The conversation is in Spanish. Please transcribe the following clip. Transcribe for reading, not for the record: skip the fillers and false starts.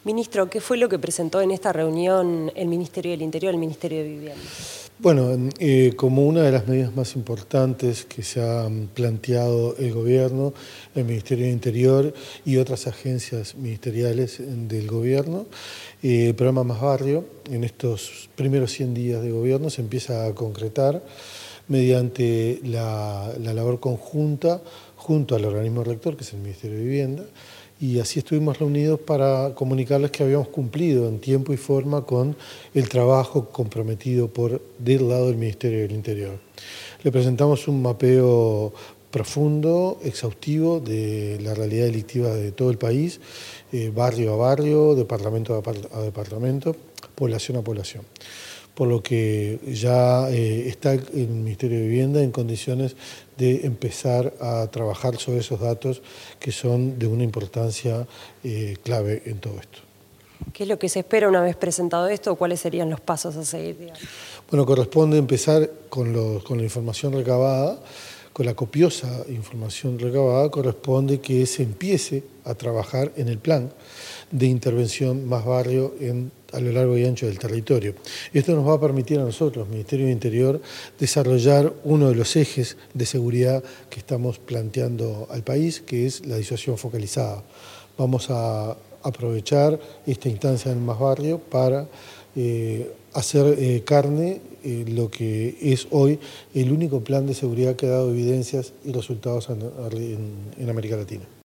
Ministro, ¿qué fue lo que presentó en esta reunión el Ministerio del Interior, el Ministerio de Vivienda? Bueno, como una de las medidas más importantes que se ha planteado el Gobierno, el Ministerio del Interior y otras agencias ministeriales del Gobierno, el programa Más Barrio, en estos primeros 100 días de Gobierno, se empieza a concretar mediante la labor conjunta junto al organismo rector, que es el Ministerio de Vivienda, y así estuvimos reunidos para comunicarles que habíamos cumplido en tiempo y forma con el trabajo comprometido del lado del Ministerio del Interior. Le presentamos un mapeo profundo, exhaustivo de la realidad delictiva de todo el país, barrio a barrio, departamento a departamento, población a población. Por lo que ya está el Ministerio de Vivienda en condiciones de empezar a trabajar sobre esos datos que son de una importancia clave en todo esto. ¿Qué es lo que se espera una vez presentado esto o cuáles serían los pasos a seguir, digamos? Bueno, corresponde empezar con la información recabada. Con la copiosa información recabada corresponde que se empiece a trabajar en el plan de intervención Más Barrio a lo largo y ancho del territorio. Esto nos va a permitir a nosotros, Ministerio del Interior, desarrollar uno de los ejes de seguridad que estamos planteando al país, que es la disuasión focalizada. Vamos a aprovechar esta instancia en Más Barrio para hacer carne lo que es hoy el único plan de seguridad que ha dado evidencias y resultados en América Latina.